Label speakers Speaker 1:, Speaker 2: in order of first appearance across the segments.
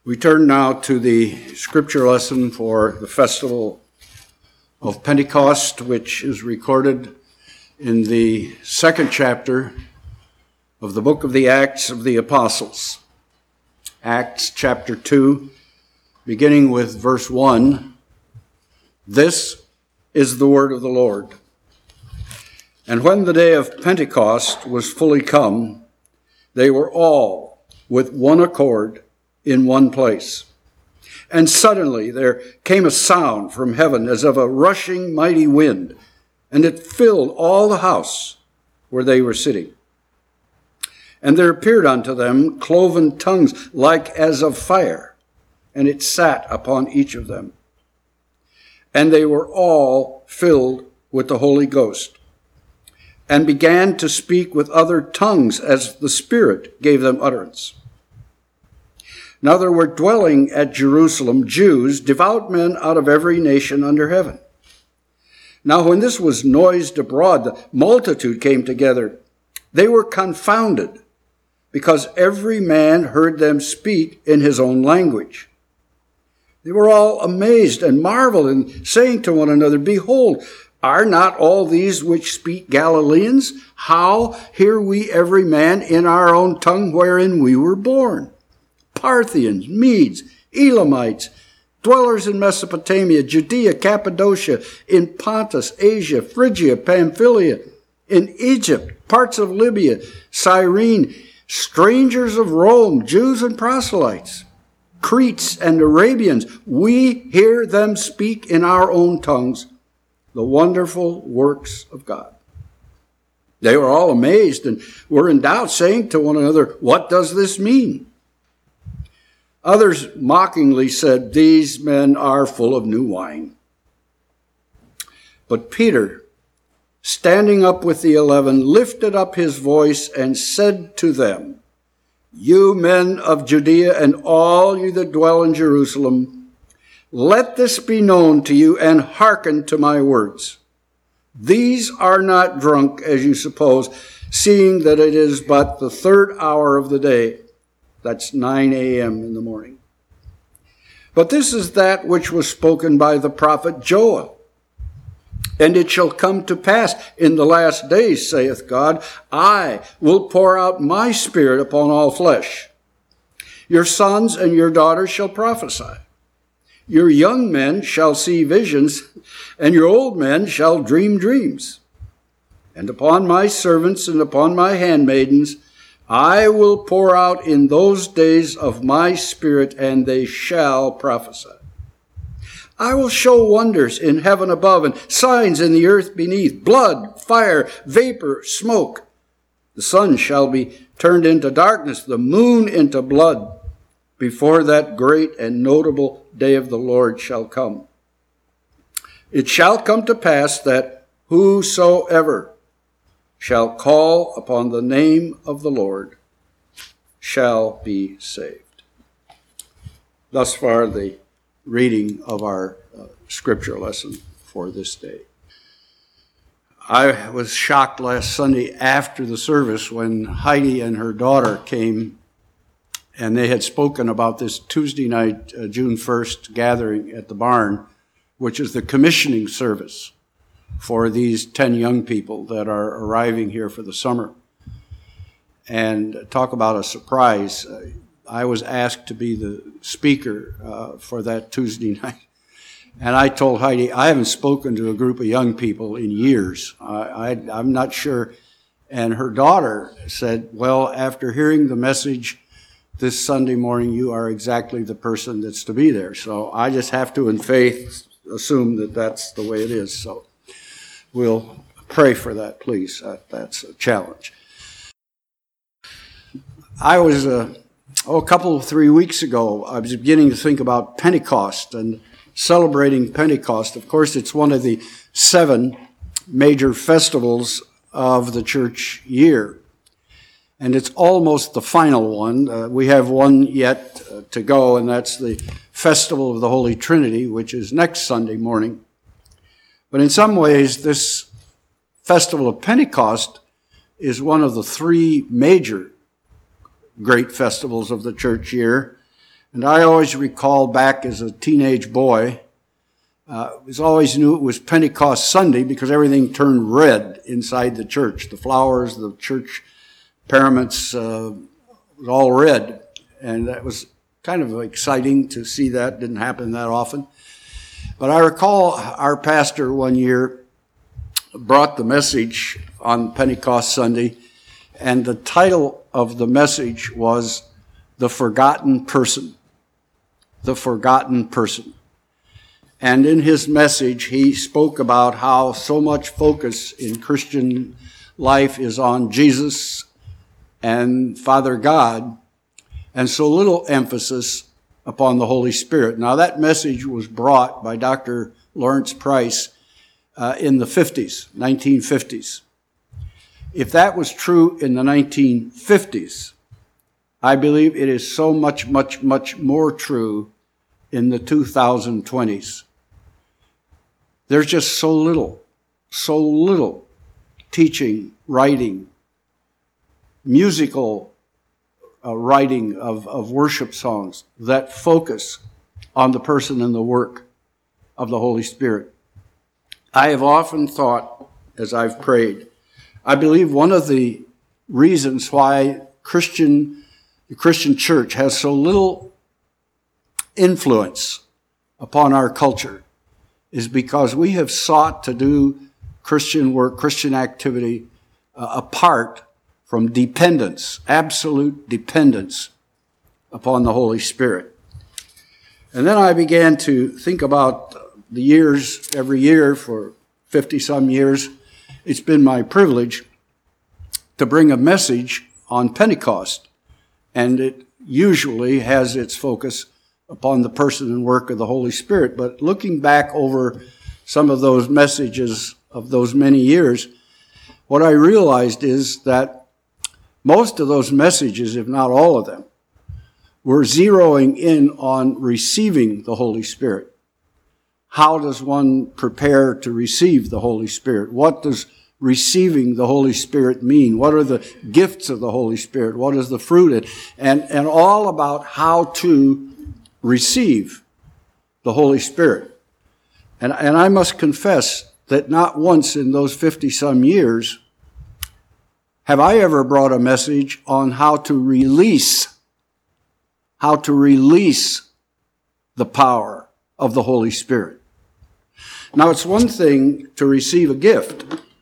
Speaker 1: We turn now to the scripture lesson for the festival of Pentecost, which is recorded in the second chapter of the book of the Acts of the Apostles. Acts chapter 2, beginning with verse 1. This is the word of the Lord. And when the day of Pentecost was fully come, they were all with one accord in one place. And suddenly there came a sound from heaven as of a rushing mighty wind, and it filled all the house where they were sitting. And there appeared unto them cloven tongues like as of fire, and it sat upon each of them. And they were all filled with the Holy Ghost, and began to speak with other tongues as the Spirit gave them utterance. Now there were dwelling at Jerusalem Jews, devout men out of every nation under heaven. Now when this was noised abroad, the multitude came together. They were confounded, because every man heard them speak in his own language. They were all amazed and marveled, and saying to one another, Behold, are not all these which speak Galileans? How hear we every man in our own tongue wherein we were born? Parthians, Medes, Elamites, dwellers in Mesopotamia, Judea, Cappadocia, in Pontus, Asia, Phrygia, Pamphylia, in Egypt, parts of Libya, Cyrene, strangers of Rome, Jews and proselytes, Cretes and Arabians, we hear them speak in our own tongues the wonderful works of God. They were all amazed and were in doubt, saying to one another, What does this mean? Others mockingly said, These men are full of new wine. But Peter, standing up with the 11, lifted up his voice and said to them, You men of Judea and all you that dwell in Jerusalem, let this be known to you and hearken to my words. These are not drunk, as you suppose, seeing that it is but the third hour of the day. That's 9 a.m. in the morning. But this is that which was spoken by the prophet Joel. And it shall come to pass in the last days, saith God, I will pour out my spirit upon all flesh. Your sons and your daughters shall prophesy. Your young men shall see visions, and your old men shall dream dreams. And upon my servants and upon my handmaidens I will pour out in those days of my spirit, and they shall prophesy. I will show wonders in heaven above and signs in the earth beneath, blood, fire, vapor, smoke. The sun shall be turned into darkness, the moon into blood, before that great and notable day of the Lord shall come. It shall come to pass that whosoever shall call upon the name of the Lord shall be saved. Thus far, the reading of our scripture lesson for this day. I was shocked last Sunday after the service when Heidi and her daughter came, and they had spoken about this Tuesday night, June 1st, gathering at the barn, which is the commissioning service for these 10 young people that are arriving here for the summer. And talk about a surprise. I was asked to be the speaker for that Tuesday night. And I told Heidi, I haven't spoken to a group of young people in years. I'm not sure. And her daughter said, well, after hearing the message this Sunday morning, you are exactly the person that's to be there. So I just have to, in faith, assume that that's the way it is. So we'll pray for that, please. That's a challenge. I was, a couple of 3 weeks ago, I was beginning to think about Pentecost and celebrating Pentecost. Of course, it's one of the 7 major festivals of the church year. And it's almost the final one. We have one yet to go, and that's the Festival of the Holy Trinity, which is next Sunday morning. But in some ways, this Festival of Pentecost is one of the 3 major great festivals of the church year. And I always recall back as a teenage boy, always knew it was Pentecost Sunday because everything turned red inside the church. The flowers, the church paraments, was all red. And that was kind of exciting to see that. Didn't happen that often. But I recall our pastor one year brought the message on Pentecost Sunday, and the title of the message was The Forgotten Person. The Forgotten Person. And in his message, he spoke about how so much focus in Christian life is on Jesus and Father God, and so little emphasis upon the Holy Spirit. Now, that message was brought by Dr. Lawrence Price in the 1950s. If that was true in the 1950s, I believe it is so much, much, much more true in the 2020s. There's just so little teaching, writing, musical writing of worship songs that focus on the person and the work of the Holy Spirit. I have often thought, as I've prayed, I believe one of the reasons why the Christian church has so little influence upon our culture is because we have sought to do Christian work, Christian activity, apart from dependence, absolute dependence upon the Holy Spirit. And then I began to think about the years, every year for 50-some years, it's been my privilege to bring a message on Pentecost. And it usually has its focus upon the person and work of the Holy Spirit. But looking back over some of those messages of those many years, what I realized is that most of those messages, if not all of them, were zeroing in on receiving the Holy Spirit. How does one prepare to receive the Holy Spirit? What does receiving the Holy Spirit mean? What are the gifts of the Holy Spirit? What is the fruit? And all about how to receive the Holy Spirit. And I must confess that not once in those 50-some years have I ever brought a message on how to release the power of the Holy Spirit. Now, it's one thing to receive a gift,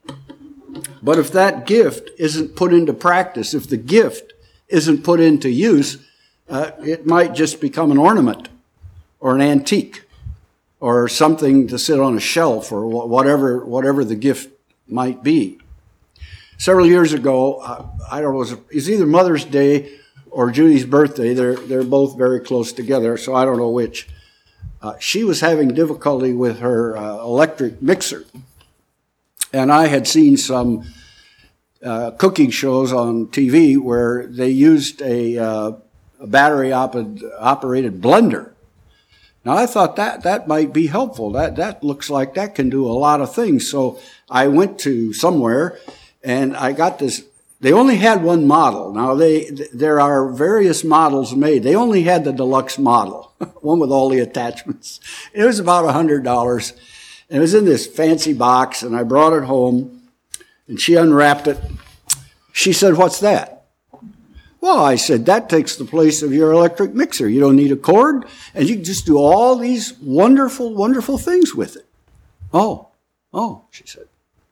Speaker 1: but if that gift isn't put into practice, if the gift isn't put into use, it might just become an ornament or an antique or something to sit on a shelf or whatever the gift might be. Several years ago, I don't know, it was either Mother's Day or Judy's birthday. They're both very close together, so I don't know which. She was having difficulty with her electric mixer. And I had seen some cooking shows on TV where they used a battery-operated blender. Now, I thought that might be helpful. That looks like that can do a lot of things. So I went to somewhere, and I got this. They only had one model. Now, there are various models made. They only had the deluxe model, one with all the attachments. It was about $100. And it was in this fancy box, and I brought it home, and she unwrapped it. She said, "What's that?" Well, I said, "That takes the place of your electric mixer. You don't need a cord, and you can just do all these wonderful, wonderful things with it." Oh, she said.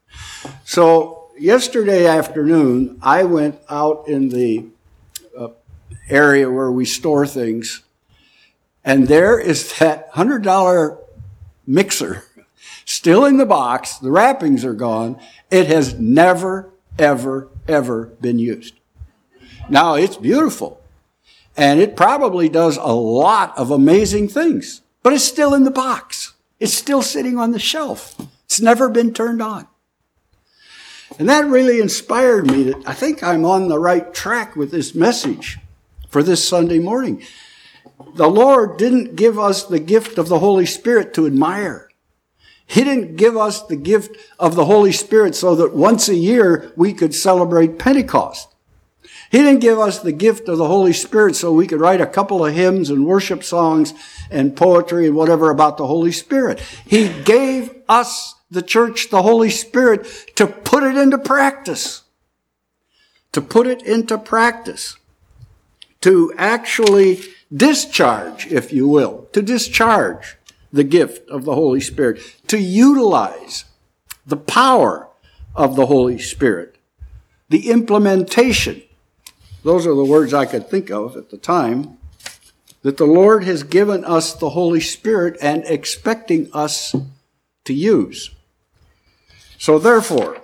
Speaker 1: So yesterday afternoon, I went out in the area where we store things, and there is that $100 mixer still in the box. The wrappings are gone. It has never, ever, ever been used. Now, it's beautiful, and it probably does a lot of amazing things, but it's still in the box. It's still sitting on the shelf. It's never been turned on. And that really inspired me that I think I'm on the right track with this message for this Sunday morning. The Lord didn't give us the gift of the Holy Spirit to admire. He didn't give us the gift of the Holy Spirit so that once a year we could celebrate Pentecost. He didn't give us the gift of the Holy Spirit so we could write a couple of hymns and worship songs and poetry and whatever about the Holy Spirit. He gave us, the church, the Holy Spirit to put it into practice. To put it into practice. To actually discharge, if you will, to discharge the gift of the Holy Spirit. To utilize the power of the Holy Spirit. The implementation. Those are the words I could think of at the time. That the Lord has given us the Holy Spirit and expecting us to use. So therefore,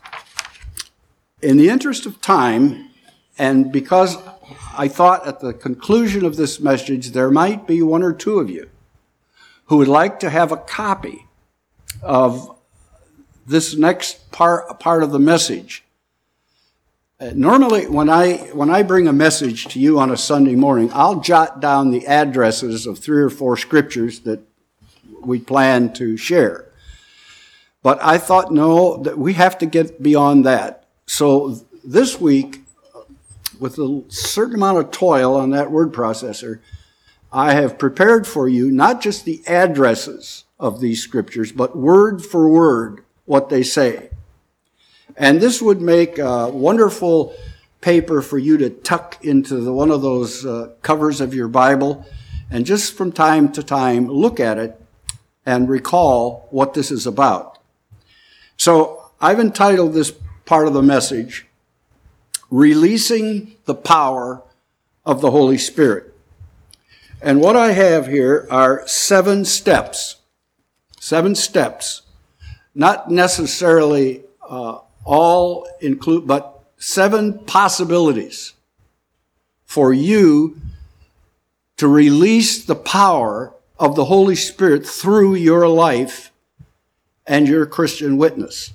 Speaker 1: in the interest of time, and because I thought at the conclusion of this message there might be one or two of you who would like to have a copy of this next part of the message. Normally, when I bring a message to you on a Sunday morning, I'll jot down the addresses of 3 or 4 scriptures that we plan to share. But I thought, no, that we have to get beyond that. So this week, with a certain amount of toil on that word processor, I have prepared for you not just the addresses of these scriptures, but word for word what they say. And this would make a wonderful paper for you to tuck into one of those covers of your Bible and just from time to time look at it and recall what this is about. So I've entitled this part of the message, Releasing the Power of the Holy Spirit. And what I have here are 7 steps. 7 steps. Not necessarily all include, but 7 possibilities for you to release the power of the Holy Spirit through your life and your Christian witness.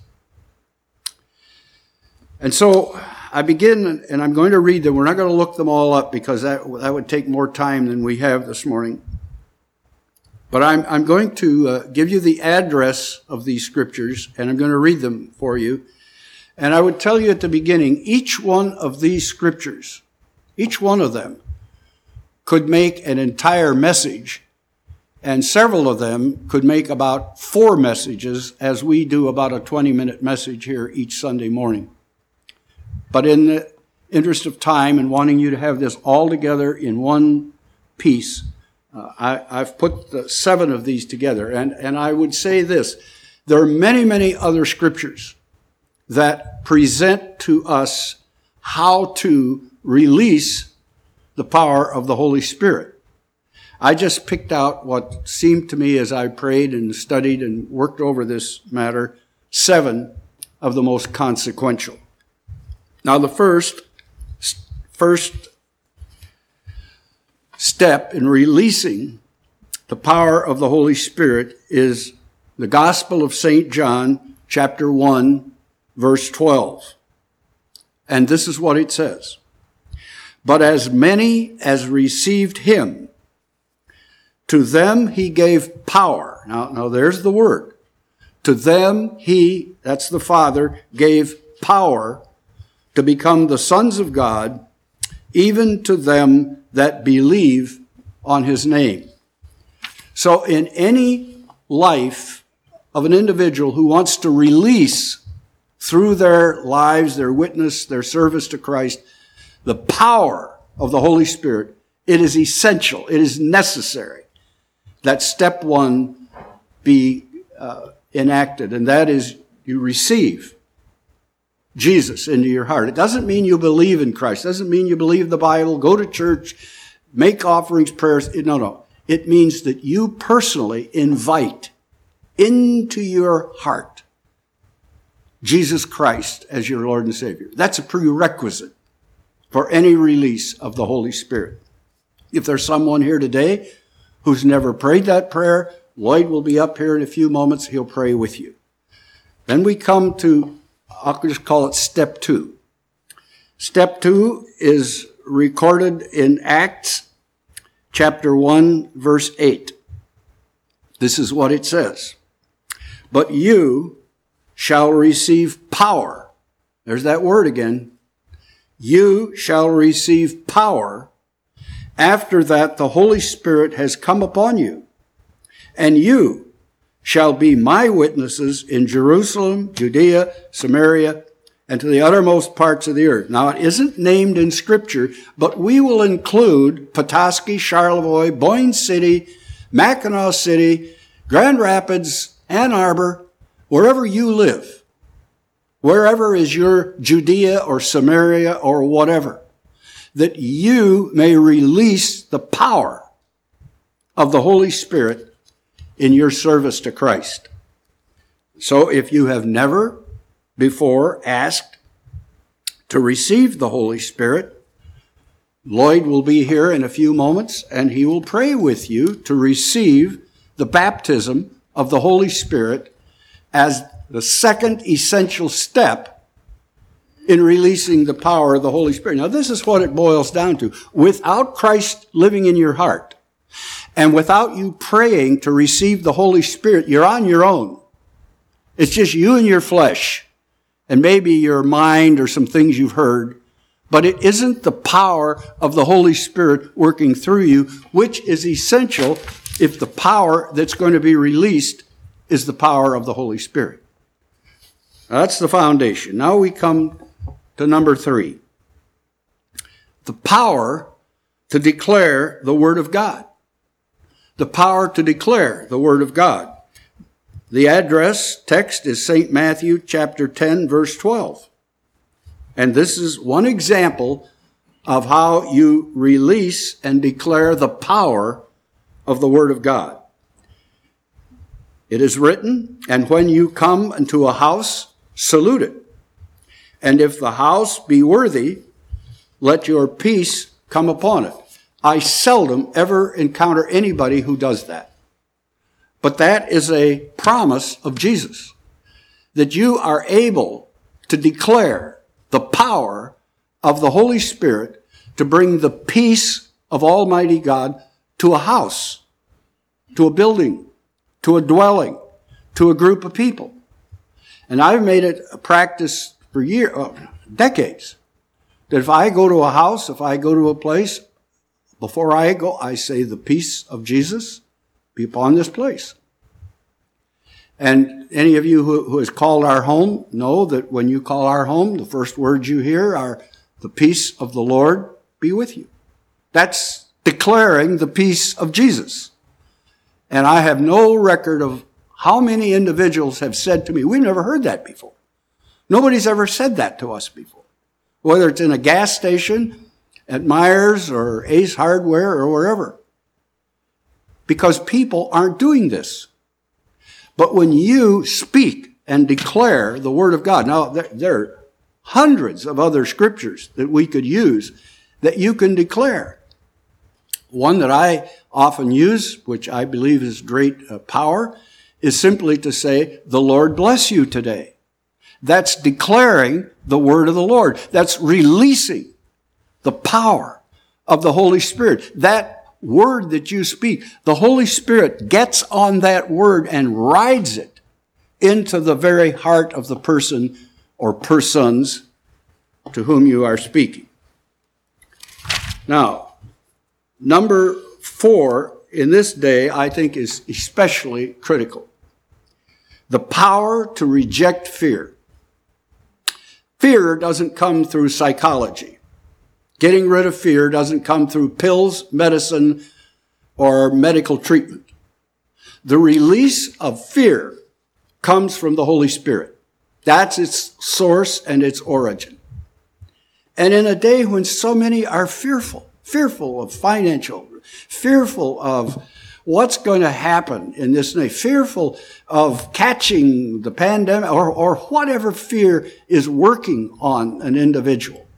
Speaker 1: And so I begin, and I'm going to read them. We're not going to look them all up because that would take more time than we have this morning. But I'm going to give you the address of these scriptures, and I'm going to read them for you. And I would tell you at the beginning, each one of these scriptures, each one of them, could make an entire message, and several of them could make about 4 messages, as we do about a 20-minute message here each Sunday morning. But in the interest of time and wanting you to have this all together in one piece, I've put the 7 of these together. And I would say this, there are many, many other scriptures that present to us how to release the power of the Holy Spirit. I just picked out what seemed to me as I prayed and studied and worked over this matter, 7 of the most consequential. Now the first step in releasing the power of the Holy Spirit is the Gospel of St. John, chapter 1, verse 12. And this is what it says. But as many as received him, to them he gave power. Now there's the word. To them he, that's the Father, gave power to become the sons of God, even to them that believe on his name. So in any life of an individual who wants to release through their lives, their witness, their service to Christ, the power of the Holy Spirit, it is essential, it is necessary that step 1 be enacted, and that is you receive Jesus into your heart. It doesn't mean you believe in Christ. It doesn't mean you believe the Bible, go to church, make offerings, prayers. No. It means that you personally invite into your heart Jesus Christ as your Lord and Savior. That's a prerequisite for any release of the Holy Spirit. If there's someone here today who's never prayed that prayer, Lloyd will be up here in a few moments. He'll pray with you. Then we come to, I'll just call it step 2. Step 2 is recorded in Acts chapter 1, verse 8. This is what it says. But you shall receive power. There's that word again. you shall receive power after that the Holy Spirit has come upon you, and you shall be my witnesses in Jerusalem, Judea, Samaria, and to the uttermost parts of the earth. Now, it isn't named in Scripture, but we will include Petoskey, Charlevoix, Boyne City, Mackinac City, Grand Rapids, Ann Arbor, wherever you live, wherever is your Judea or Samaria or whatever, that you may release the power of the Holy Spirit in your service to Christ. So if you have never before asked to receive the Holy Spirit, Lloyd will be here in a few moments, and he will pray with you to receive the baptism of the Holy Spirit as the second essential step in releasing the power of the Holy Spirit. Now, this is what it boils down to. Without Christ living in your heart, and without you praying to receive the Holy Spirit, you're on your own. It's just you and your flesh, and maybe your mind or some things you've heard, but it isn't the power of the Holy Spirit working through you, which is essential if the power that's going to be released is the power of the Holy Spirit. That's the foundation. Now we come to number 3. The power to declare the Word of God. The power to declare the Word of God. The address text is St. Matthew chapter 10, verse 12. And this is one example of how you release and declare the power of the Word of God. It is written, and when you come into a house, salute it. And if the house be worthy, let your peace come upon it. I seldom ever encounter anybody who does that. But that is a promise of Jesus, that you are able to declare the power of the Holy Spirit to bring the peace of Almighty God to a house, to a building, to a dwelling, to a group of people. And I've made it a practice for decades, that if I go to a house, if I go to a place, before I go, I say, the peace of Jesus be upon this place. And any of you who has called our home know that when you call our home, the first words you hear are, the peace of the Lord be with you. That's declaring the peace of Jesus. And I have no record of how many individuals have said to me, we've never heard that before. Nobody's ever said that to us before. Whether it's in a gas station, at Myers or Ace Hardware or wherever. Because people aren't doing this. But when you speak and declare the Word of God, now there are hundreds of other scriptures that we could use that you can declare. One that I often use, which I believe is great power, is simply to say, the Lord bless you today. That's declaring the word of the Lord. That's releasing the power of the Holy Spirit. That word that you speak, the Holy Spirit gets on that word and rides it into the very heart of the person or persons to whom you are speaking. Now, number 4 in this day, I think, is especially critical. The power to reject fear. Fear doesn't come through psychology. Getting rid of fear doesn't come through pills, medicine, or medical treatment. The release of fear comes from the Holy Spirit. That's its source and its origin. And in a day when so many are fearful of financial, fearful of what's going to happen in this day, fearful of catching the pandemic or whatever fear is working on an individual,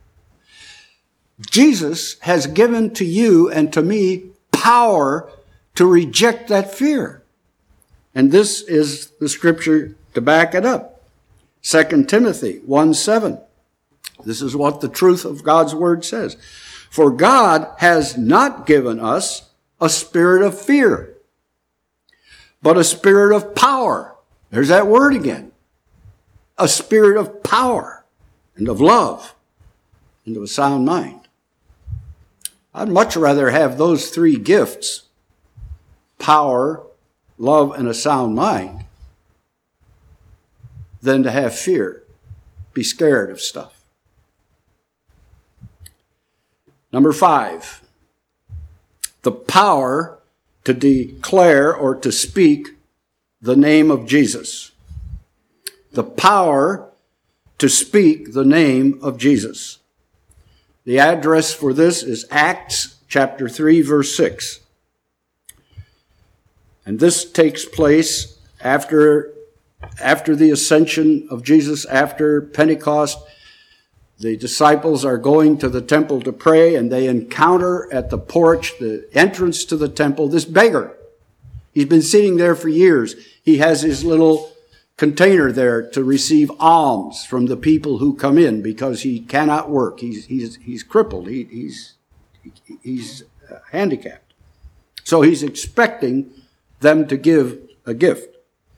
Speaker 1: Jesus has given to you and to me power to reject that fear. And this is the scripture to back it up. 2 Timothy 1:7. This is what the truth of God's word says. For God has not given us a spirit of fear, but a spirit of power. There's that word again. A spirit of power and of love into a sound mind. I'd much rather have those three gifts, power, love, and a sound mind, than to have fear, be scared of stuff. Number 5, the power to declare or to speak the name of Jesus. The power to speak the name of Jesus. The address for this is Acts chapter 3, verse 6. And this takes place after the ascension of Jesus, after Pentecost. The disciples are going to the temple to pray, and they encounter at the porch, the entrance to the temple, this beggar. He's been sitting there for years. He has his little container there to receive alms from the people who come in because he cannot work. He's crippled. He's handicapped. So he's expecting them to give a gift.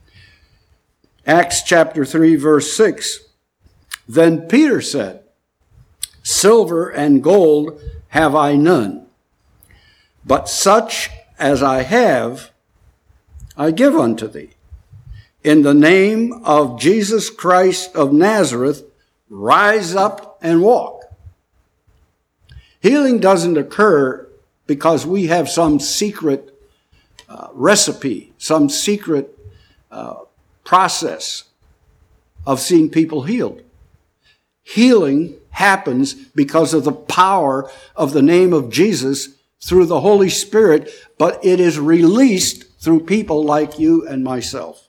Speaker 1: Acts chapter 3, verse 6. Then Peter said, "Silver and gold have I none, but such as I have, I give unto thee. In the name of Jesus Christ of Nazareth, rise up and walk." Healing doesn't occur because we have some secret recipe, some secret process of seeing people healed. Healing happens because of the power of the name of Jesus through the Holy Spirit, but it is released through people like you and myself.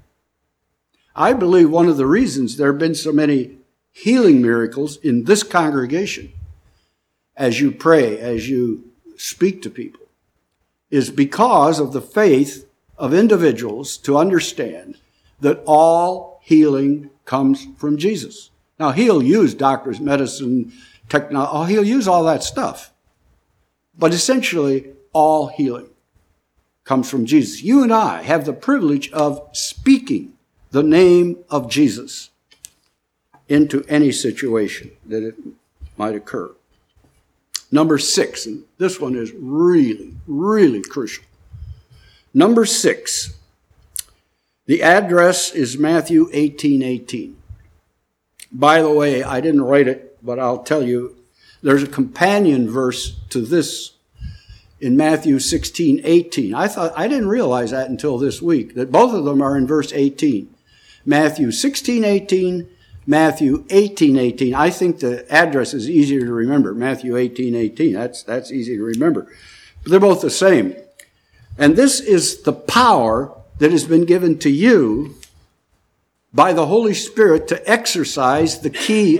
Speaker 1: I believe one of the reasons there have been so many healing miracles in this congregation, as you pray, as you speak to people, is because of the faith of individuals to understand that all healing comes from Jesus. Now, he'll use doctors, medicine, technology, he'll use all that stuff. But essentially, all healing comes from Jesus. You and I have the privilege of speaking the name of Jesus into any situation that it might occur. Number 6, and this one is really, really crucial. Number 6, the address is Matthew 18:18. By the way, I didn't write it, but I'll tell you, there's a companion verse to this in Matthew 16:18. I didn't realize that until this week, that both of them are in verse 18. Matthew 16:18, Matthew 18:18. I think the address is easier to remember. Matthew 18:18. That's easy to remember. But they're both the same. And this is the power that has been given to you by the Holy Spirit to exercise the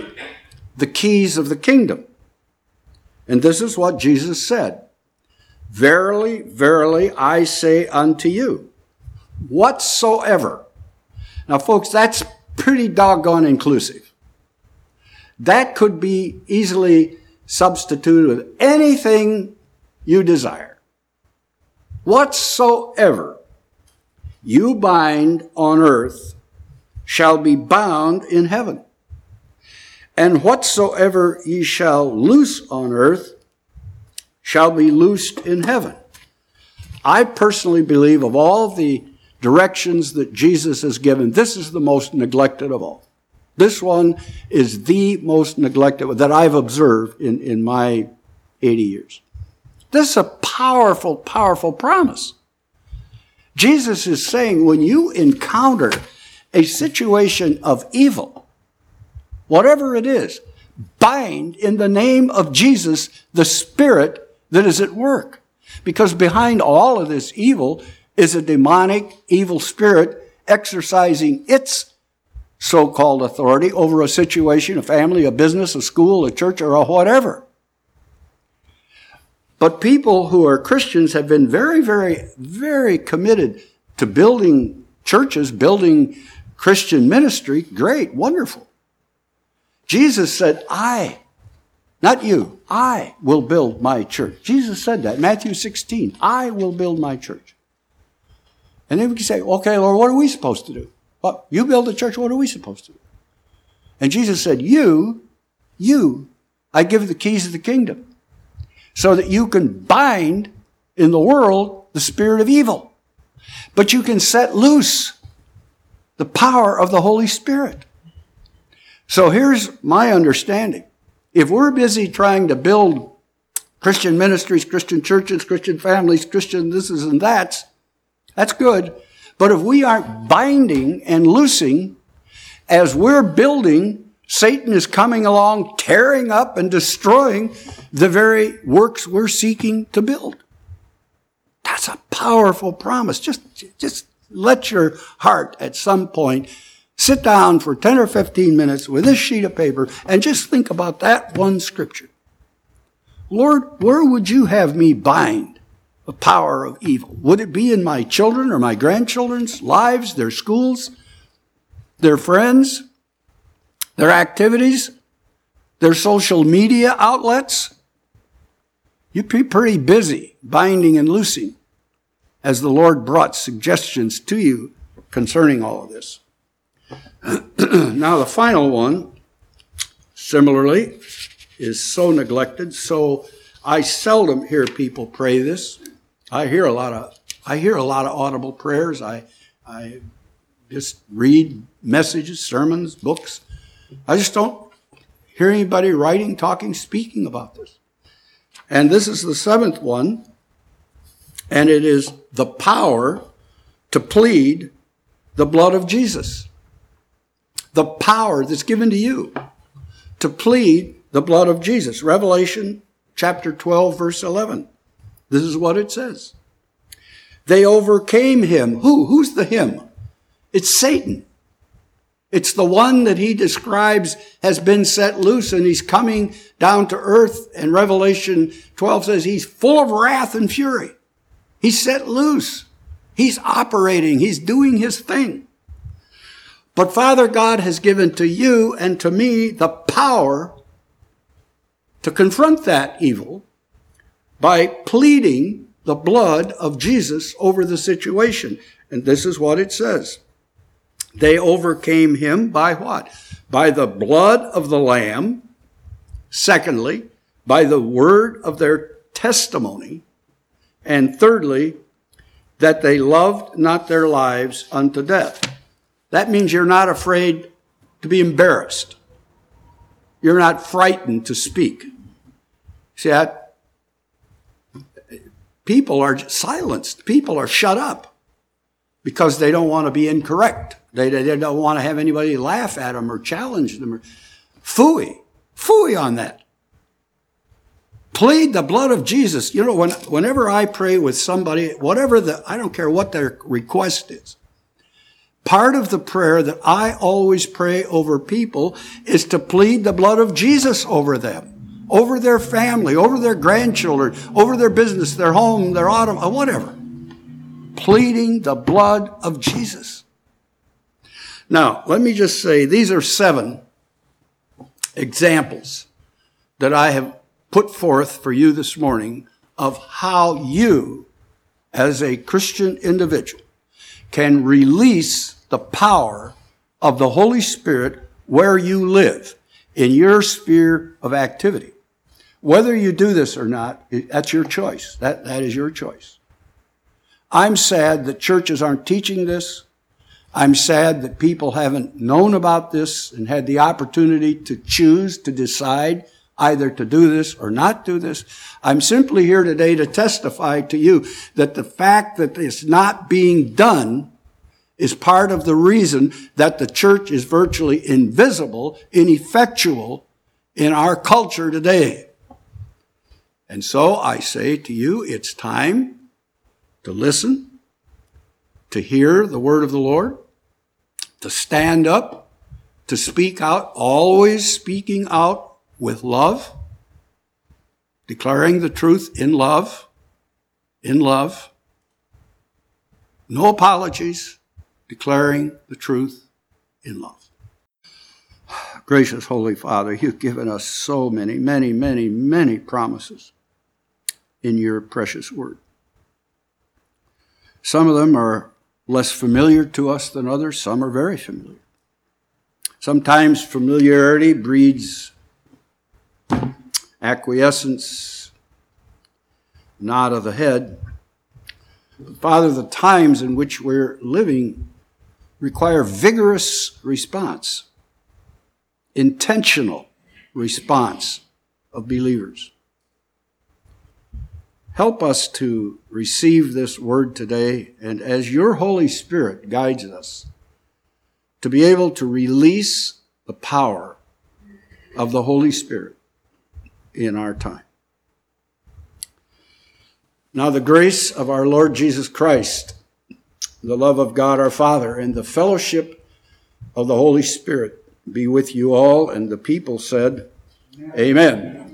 Speaker 1: keys of the kingdom. And this is what Jesus said. "Verily, verily, I say unto you, whatsoever." Now, folks, that's pretty doggone inclusive. That could be easily substituted with anything you desire. "Whatsoever you bind on earth shall be bound in heaven. And whatsoever ye shall loose on earth shall be loosed in heaven." I personally believe of all the directions that Jesus has given, this is the most neglected of all. This one is the most neglected that I've observed in my 80 years. This is a powerful, powerful promise. Jesus is saying when you encounter a situation of evil, whatever it is, bind in the name of Jesus the spirit that is at work. Because behind all of this evil is a demonic evil spirit exercising its so-called authority over a situation, a family, a business, a school, a church, or a whatever. But people who are Christians have been very, very, very committed to building churches, building Christian ministry. Great, wonderful. Jesus said, I, not you, I will build my church. Jesus said that, Matthew 16, I will build my church. And then we can say, okay, Lord, what are we supposed to do? Well, you build a church, what are we supposed to do? And Jesus said, you, I give the keys of the kingdom so that you can bind in the world the spirit of evil. But you can set loose the power of the Holy Spirit. So here's my understanding. If we're busy trying to build Christian ministries, Christian churches, Christian families, Christian thises and that's good. But if we aren't binding and loosing, as we're building, Satan is coming along, tearing up and destroying the very works we're seeking to build. That's a powerful promise. Just let your heart at some point sit down for 10 or 15 minutes with this sheet of paper and just think about that one scripture. Lord, where would you have me bind the power of evil? Would it be in my children or my grandchildren's lives, their schools, their friends, their activities, their social media outlets? You'd be pretty busy binding and loosing as the Lord brought suggestions to you concerning all of this. Now, the final one, similarly, is so neglected. So I seldom hear people pray this. I hear a lot of audible prayers. I just read messages, sermons, books. I just don't hear anybody writing, talking, speaking about this. And this is the seventh one, and it is the power to plead the blood of Jesus. The power that's given to you to plead the blood of Jesus. Revelation chapter 12, verse 11. This is what it says. They overcame him. Who's the him? It's Satan. It's the one that he describes has been set loose and he's coming down to earth. And Revelation 12 says he's full of wrath and fury. He's set loose. He's operating. He's doing his thing. But Father God has given to you and to me the power to confront that evil by pleading the blood of Jesus over the situation. And this is what it says. They overcame him by what? By the blood of the Lamb. Secondly, by the word of their testimony. And thirdly, that they loved not their lives unto death. That means you're not afraid to be embarrassed. You're not frightened to speak. See, people are silenced. People are shut up because they don't want to be incorrect. They don't want to have anybody laugh at them or challenge them. Phooey on that. Plead the blood of Jesus. You know, whenever I pray with somebody, I don't care what their request is. Part of the prayer that I always pray over people is to plead the blood of Jesus over them, over their family, over their grandchildren, over their business, their home, their auto, whatever. Pleading the blood of Jesus. Now, let me just say, these are 7 examples that I have put forth for you this morning of how you, as a Christian individual, can release the power of the Holy Spirit where you live, in your sphere of activity. Whether you do this or not, that's your choice. That is your choice. I'm sad that churches aren't teaching this. I'm sad that people haven't known about this and had the opportunity to choose, to decide either to do this or not do this. I'm simply here today to testify to you that the fact that it's not being done is part of the reason that the church is virtually invisible, ineffectual in our culture today. And so I say to you, it's time to listen, to hear the word of the Lord, to stand up, to speak out, always speaking out with love, declaring the truth in love, no apologies, declaring the truth in love. Gracious Holy Father, you've given us so many promises in your precious word. Some of them are less familiar to us than others. Some are very familiar. Sometimes familiarity breeds acquiescence, nod of the head. But Father, the times in which we're living require vigorous response, intentional response of believers. Help us to receive this word today, and as your Holy Spirit guides us, to be able to release the power of the Holy Spirit in our time. Now the grace of our Lord Jesus Christ, the love of God our Father, and the fellowship of the Holy Spirit be with you all. And the people said, Amen.